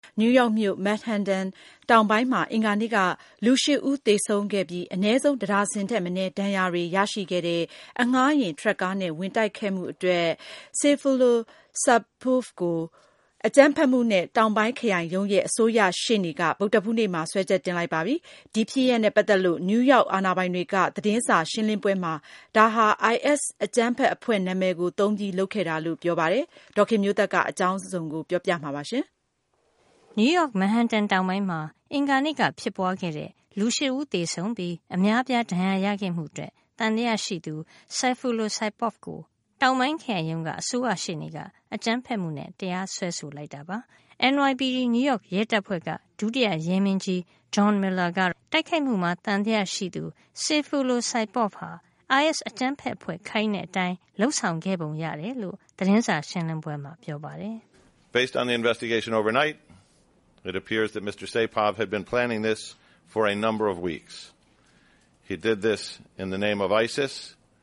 နယူးယောက်မြို့ Manhattan တောင်ပိုင်းမှာအင်္ဂါနေ့ကလူ8ဦးသေဆုံးခဲ့ပြီးအနည်းဆုံး1ဒါဇင်ထက်မနည်းဒဏ်ရာတွေရရှိခဲ့တဲ့အငှားယာဉ်ထရပ်ကားနဲ့ဝင်တိုက်ခဲ့မှုအတွက် Sayfullo Saipov ကိုအကြမ်းဖက်မှုနဲ့တောင်ပိုင်းခရိုင်ရုံးရဲ့အစိုးရရှေ့နေကဗုဒ္ဓဟူးနေ့မှာစွဲချက်တင်လိုက်ပါပြီ။ဒီဖြစ်ရပ်နဲ့ပတ်သက်လို့နယူးယောက်အာဏာပိုင်တွေကသတင်းစာရှင်းလင်းပွဲမှာဒါဟာ IS အကြမ်းဖက်အဖွဲ့နာမည်ကိုသုံးပြီးလုပ်ခဲ့တာလို့ပြောပါတယ်။ဒေါ်ခင်မျိုးသက်ကအကြောင်းစုံကိုပြောပြမှာပါရှင်။နယူးယောက်မန်ဟန်တန်တောင်ပိုင်းမှာအင်္ဂါနေ့ကဖြစ်ပွားခဲ့တဲ့လူ8ဦးသေဆုံးပြီးအများအပြားဒဏ်ရာရခဲ့မှုအတွက်တန်တရားရှိသူ Sayfullo Saipov ကိုတောင်ပိုင်းခရိုင်ရုံးကအစိုးရရှေ့နေကအကြမ်းဖက်မှုနဲ့တရားစွဲဆိုလိုက်တာပါ။ NYPD နယူးယောက်ရဲတပ်ဖွဲ့ကဒုတိယရဲမင်းကြီး John Miller ကတိုက်ခိုက်မှုမှာတန်တရားရှိသူ Sayfullo Saipov ဟာ IS အကြမ်းဖက်အဖွဲ့ခိုင်းတဲ့အတိုင်းလှုပ်ဆောင်ခဲ့ပုံရတယ်လို့သတင်းစာရှင်းလင်းပွဲမှာပြောပါတယ်။ Based on the investigation overnight, it appears that Mr. Saipov had been planning this for a number of weeks. He did this in the name of ISIS,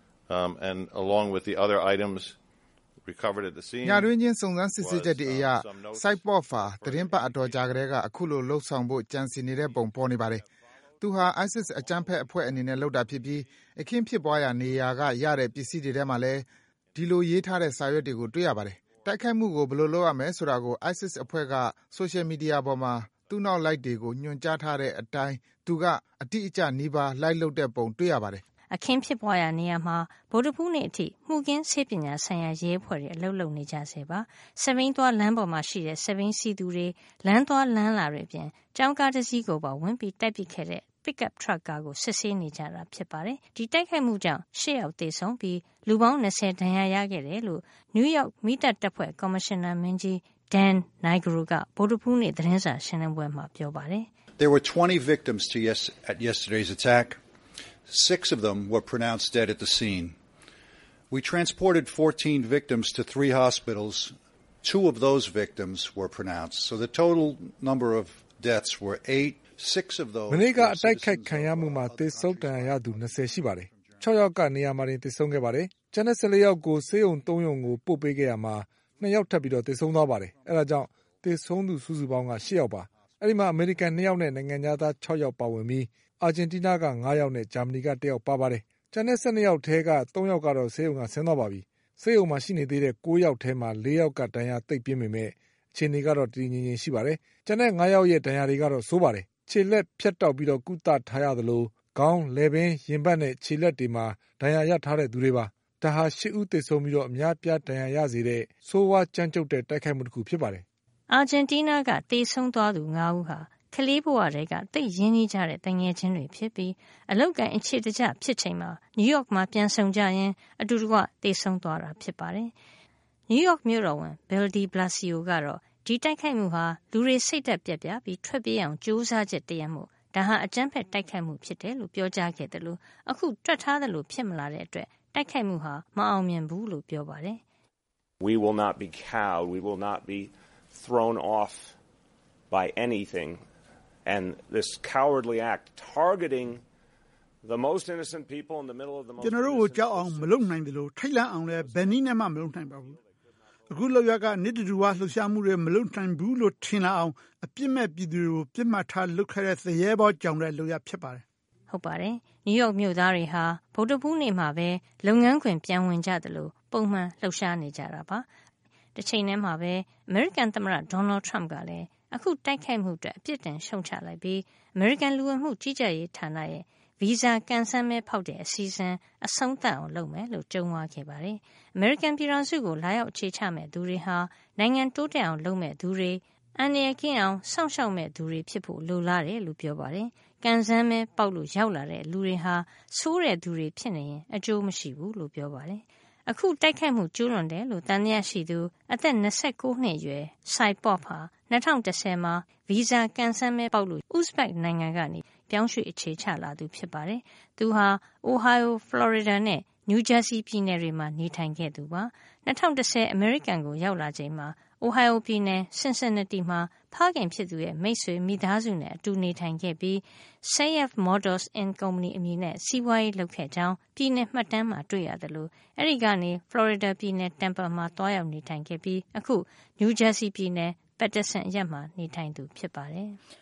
and along with the other items recovered at the scene. ညတွင်ချင်းစုံစမ်းစစ်ဆေးချက်တွေအရ Saipov ဟာသတင်းပတ်အတော်ကြာကတည်းကအခုလိုလှုပ်ဆောင်ဖို့ကြံစည်နေတဲ့ပုံပေါ်နေပါတယ်။သူဟာ ISIS အကြမ်းဖက်အဖွဲ့အနေနဲ့လုပ်တာဖြစ်ပြီးအခင်းဖြစ်ပွားရာနေရာကရတဲ့ပစ္စည်းတွေထဲမှာလည်းဒီလိုရေးထားတဲ့စာရွက်တွေကိုတွေ့ရပါတယ်။တိုက်ခိုက်မှုကိုဘယ်လိုလုပ်ရမလဲဆိုတာကို ISIS အဖွဲ့ကဆိုရှယ်မီဒီယာပေါ်မှာသူ့နောက်လိုက်တွေကိုညွှန်ကြားထားတဲ့အတိုင်းသူကအတိအကျနီးပါးလိုက်လုပ်တဲ့ပုံတွေ့ရပါတယ်။အခင်းဖြစ်ပွားရာနေရာမှာဗုဒ္ဓဟူးနေ့အထိမှုခင်းဆေးပညာဆိုင်ရာရဲဖွဲ့တွေအလုပ်လုပ်နေကြဆဲပါ။စပိန်သွားလမ်းပေါ်မှာရှိတဲ့စပိန်စီသူတွေလမ်းသွားလမ်းလာတွေအပြင်ကြောင်းကားတစ်စီးကိုပါဝင်ပြီးတိုက်ပစ်ခဲ့တဲ့ pickup truck ကားကိုစစ်ဆေးနေကြတာဖြစ်ပါတယ်။ဒီတိုက်ခိုက်မှုကြောင့်8ယောက်သေဆုံးပြီးလူပေါင်း20ဒဏ်ရာရခဲ့တယ်လို့နယူးယောက်မီးတပ်တပ်ဖွဲ့ကော်မရှင်နာမင်းကြီး Dan Nigro ကဗုဒ္ဓဟူးနေ့သတင်းစာရှင်းလင်းပွဲမှာပြောပါတယ်။ There were 20 victims at yesterday's attack. 6 of them were pronounced dead at the scene. We transported 14 victims to 3 hospitals. 2 of those victims were pronounced. So the total number of deaths were 8. 6 of those မနေ့ကအတိုက်ခိုက်ခံရမှုမှာသေဆုံးဒဏ်ရာရသူ20ရှိပါတယ်။6ယောက်ကနေရာမှာတင်သေဆုံးခဲ့ပါတယ်။ကျန်တဲ့14ယောက်ကိုဆေးရုံ3ရုံကိုပို့ပေးခဲ့ရမှာ2ယောက်ထပ်ပြီးတော့သေဆုံးသွားပါတယ်။အဲဒါကြောင့်သေဆုံးသူစုစုပေါင်းက8ယောက်ပါ။အဲဒီမှာအမေရိကန်2ယောက်နဲ့နိုင်ငံသား6ယောက်ပါဝင်ပြီးအာဂျင်တီးနားက9ယောက်နဲ့ဂျာမနီက1ယောက်ပါပါတယ်။ကျန်တဲ့12ယောက်ထဲက3ယောက်ကတော့ဆေးရုံကဆင်းသွားပါပြီ။ဆေးရုံမှာရှိနေသေးတဲ့9ယောက်ထဲမှာ4ယောက်ကဒဏ်ရာသိပ်ပြင်းပေမဲ့အခြေအနေကတော့တည်ငြိမ်ငြိမ်ရှိပါတယ်။ကျန်တဲ့9ယောက်ရဲ့ဒဏ်ရာတွေကတော့ဆိုးပါတယ်။ခြေလက်ဖြတ်တောက်ပြီးတော့ကုသထားရသလိုခေါင်းလည်ပင်းရင်ဘတ်နဲ့ခြေလက်တွေမှာဒဏ်ရာရထားတဲ့သူတွေပါ။ဒါဟာ8ဦးသေဆုံးပြီးတော့အများပြားဒဏ်ရာရစေတဲ့ဆိုးဝါးကြမ်းကြုတ်တဲ့တိုက်ခိုက်မှုတစ်ခုဖြစ်ပါတယ်။အာဂျင်တီးနားကသေဆုံးသွားသူ9ဦးဟာကလေးဘဝတွေကတိတ်ရင်းနှီးကြတဲ့တငယ်ချင်းတွေဖြစ်ပြီးအလောက်ကန်အခြေတကျဖြစ်ချိန်မှာနယူးယောက်မှာပြန်ဆောင်ကြရင်အတူတကွသေဆုံးသွားတာဖြစ်ပါတယ်။နယူးယောက်မြို့တော်ဝန် Bill de Blasio ကတော့ဒီတိုက်ခိုက်မှုဟာလူတွေစိတ်သက်ပြက်ပြပြီးထွက်ပြေးအောင်ကြိုးစားချက်တည်းမှုဒါဟာအကြမ်းဖက်တိုက်ခိုက်မှုဖြစ်တယ်လို့ပြောကြားခဲ့တယ်လို့အခုတွက်ထားတယ်လို့ဖြစ်မလာတဲ့အတွက်တိုက်ခိုက်မှုဟာမအောင်မြင်ဘူးလို့ပြောပါတယ်။ We will not be cowed. We will not be thrown off by anything.And this cowardly act targeting the most innocent people in the middle of the most ကျွန်တော်တို့ကြောက်အောင်မလုပ်နိုင်တယ်လို့ထိတ်လန့်အောင်လည်းဘယ်နည်းနဲ့မှမလုပ်နိုင်ပါဘူးအခုလောက်ရကနိတ္တူဝါလှူရှားမှုတွေမလုပ်နိုင်ဘူးလို့ထင်လာအောင်အပြစ်မဲ့ပြည်သူတွေကိုပြစ်မှတ်ထားလုပ်ခဲ့တဲ့သရဲဘောကြောင်တဲ့လုပ်ရဖြစ်ပါတယ်ဟုတ်ပါတယ်နယူးယောက်မြို့သားတွေဟာဗုဒ္ဓဟူးနေ့မှာပဲလုပ်ငန်းခွင်ပြန်ဝင်ကြတယ်လို့ပုံမှန်လှုပ်ရှားနေကြတာပါတစ်ချိန်တည်းမှာပဲအမေရိကန်သမ္မတဒေါ်နယ်ထရမ့်ကလည်းအခုတိုက်ခိုက်မှုအတွက်အပြစ်တင်ရှုံချလိုက်ပြီးအမေရိကန်လူဝင်မှုကြီးကြပ်ရေးဌာနရဲ့ဗီဇာကန်ဆယ်မဲဖောက်တဲ့အစီအစဉ်အဆုံးသတ်အောင်လုပ်မယ်လို့ကြုံဝါခဲ့ပါတယ်။အမေရိကန်ပြည်ထောင်စုကိုလာရောက်အခြေချမဲ့သူတွေဟာနိုင်ငံတိုးတက်အောင်လုပ်မဲ့သူတွေအန္တရာယ်ကင်းအောင်စောင့်ရှောက်မဲ့သူတွေဖြစ်ဖို့လိုလားတယ်လို့ပြောပါတယ်။ကန်ဆယ်မဲပေါက်လို့ရောက်လာတဲ့လူတွေဟာဆိုးတဲ့သူတွေဖြစ်နေရင်အကျိုးမရှိဘူးလို့ပြောပါတယ်။အခုတိုက်ခိုက်မှုကျူးလွန်တယ်လို့တန်တရားရှိသူအသက်29နှစ်အရွယ် Saipov ဟာ2010မှာဗီဇာကန်ဆယ်မဲပေါက်လို့ဥဇဘက်နိုင်ငံကနေပြောင်းရွှေ့အခြေချလာသူဖြစ်ပါတယ်။သူဟာ Ohio, Florida နဲ့ New Jersey ပြည်နယ်တွေမှာနေထိုင်ခဲ့သူပါ။2010အမေရိကန်ကိုရောက်လာချိန်မှာ Ohio ပြည်နယ် Cincinnati မှာဖခင်ဖြစ်သူရဲ့မိတ်ဆွေမိသားစုနဲ့အတူနေထိုင်ခဲ့ပြီး Sayef Motors and Company အမည်နဲ့စီးပွားရေးလုပ်ခဲ့ကြောင်းပြည်နယ်မှတ်တမ်းမှာတွေ့ရတယ်လို့အဲဒီကနေ Florida ပြည်နယ် Tampa မှာတွားရောက်နေထိုင်ခဲ့ပြီးအခု New Jersey ပြည်နယ် Patterson အရပ်မှာနေထိုင်သူဖြစ်ပါတယ်။